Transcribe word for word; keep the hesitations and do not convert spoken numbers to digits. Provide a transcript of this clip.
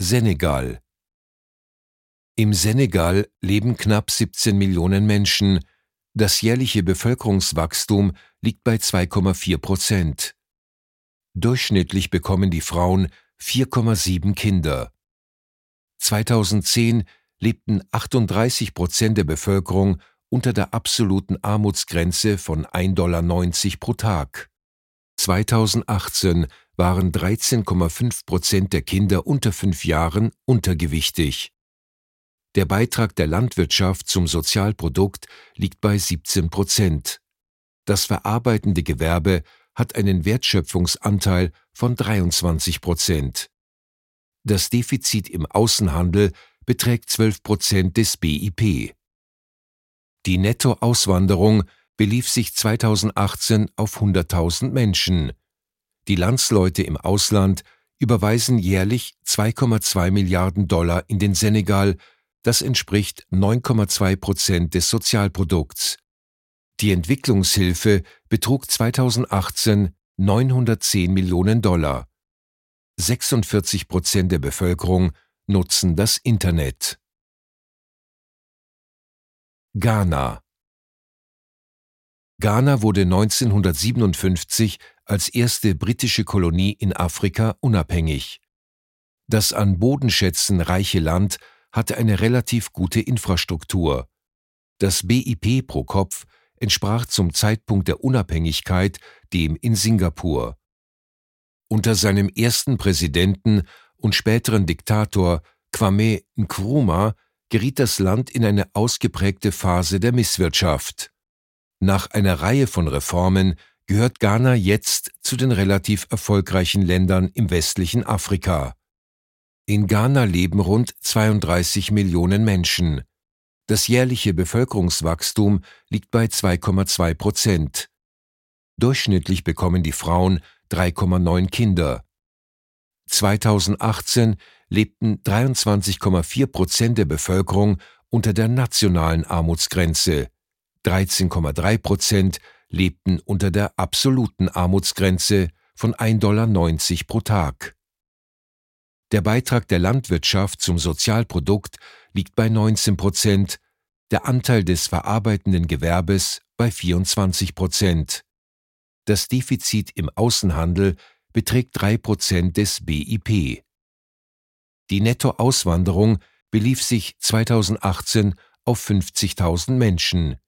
Senegal. Im Senegal leben knapp siebzehn Millionen Menschen. Das jährliche Bevölkerungswachstum liegt bei zwei Komma vier Prozent. Durchschnittlich bekommen die Frauen vier Komma sieben Kinder. zweitausendzehn lebten achtunddreißig Prozent der Bevölkerung unter der absoluten Armutsgrenze von ein Komma neunzig Dollar pro Tag. zweitausendachtzehn waren dreizehn Komma fünf Prozent der Kinder unter fünf Jahren untergewichtig. Der Beitrag der Landwirtschaft zum Sozialprodukt liegt bei siebzehn Prozent. Das verarbeitende Gewerbe hat einen Wertschöpfungsanteil von dreiundzwanzig Prozent. Das Defizit im Außenhandel beträgt zwölf Prozent des B I P. Die Nettoauswanderung belief sich zweitausendachtzehn auf hunderttausend Menschen. Die Landsleute im Ausland überweisen jährlich zwei Komma zwei Milliarden Dollar in den Senegal, das entspricht neun Komma zwei Prozent des Sozialprodukts. Die Entwicklungshilfe betrug zweitausendachtzehn neunhundertzehn Millionen Dollar. sechsundvierzig Prozent der Bevölkerung nutzen das Internet. Ghana. Ghana wurde neunzehnhundertsiebenundfünfzig als erste britische Kolonie in Afrika unabhängig. Das an Bodenschätzen reiche Land hatte eine relativ gute Infrastruktur. Das B I P pro Kopf entsprach zum Zeitpunkt der Unabhängigkeit dem in Singapur. Unter seinem ersten Präsidenten und späteren Diktator Kwame Nkrumah geriet das Land in eine ausgeprägte Phase der Misswirtschaft. Nach einer Reihe von Reformen gehört Ghana jetzt zu den relativ erfolgreichen Ländern im westlichen Afrika. In Ghana leben rund zweiunddreißig Millionen Menschen. Das jährliche Bevölkerungswachstum liegt bei zwei Komma zwei Prozent. Durchschnittlich bekommen die Frauen drei Komma neun Kinder. zweitausendachtzehn lebten dreiundzwanzig Komma vier Prozent der Bevölkerung unter der nationalen Armutsgrenze. dreizehn Komma drei Prozent lebten unter der absoluten Armutsgrenze von ein Komma neunzig Dollar pro Tag. Der Beitrag der Landwirtschaft zum Sozialprodukt liegt bei neunzehn Prozent, der Anteil des verarbeitenden Gewerbes bei vierundzwanzig Prozent. Das Defizit im Außenhandel beträgt drei Prozent des B I P. Die Nettoauswanderung belief sich zweitausendachtzehn auf fünfzigtausend Menschen.